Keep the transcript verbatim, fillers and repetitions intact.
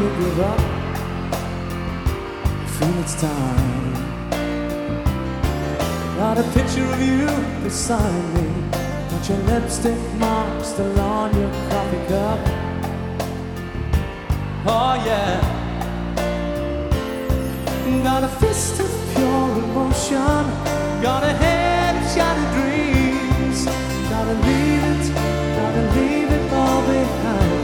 you give up, I feel it's time. Got a picture of you beside me, got your lipstick mark still on your coffee cup. Oh yeah. Got a fist of